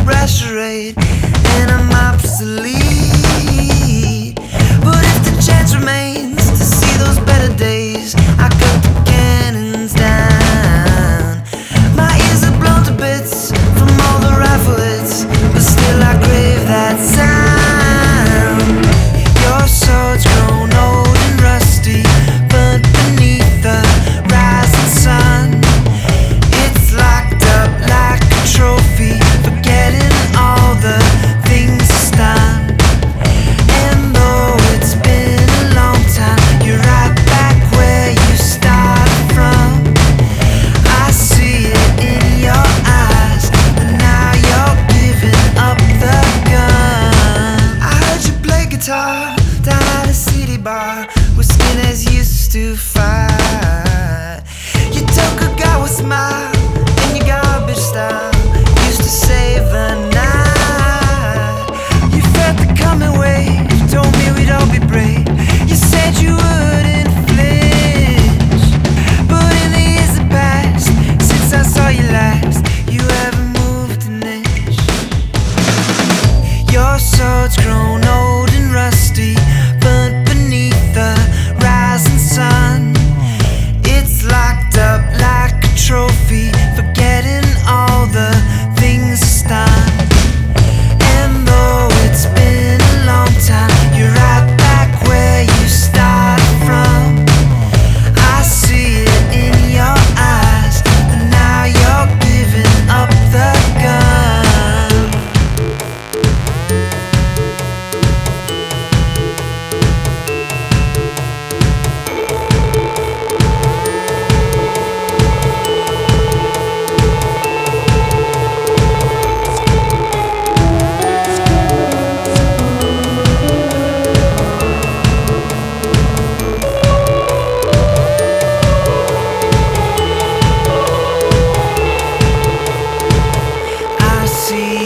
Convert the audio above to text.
restored, and I'm obsolete. But if the chance remains to see those better days, I cut the cannons down. My ears are blown to bits from all the rifle hits, but still I crave that sound. Your sword's grown old and rusty, burnt beneath the rising sun. It's locked up like a trophy, forgetting all the things it's done. And though it's been a long time, you're right back where you started from. I see it in your eyes, and now you're giving up the gun. I heard you play guitar down at a city bar where skinheads used to fight. You took a guy with a smile and your garbage style used to save the night. You felt the coming wave, told me we'd all be brave. You said you wouldn't flinch, but in the years that passed since I saw you last, you haven't moved an inch. Your sword's grown old and rusty, burnt beneath the rising sun. It's locked up like a trophy, forgetting all the things it's done. And though it's been a long time, you're right back where you started from. I see it in your eyes, and now you're giving up the gun. I see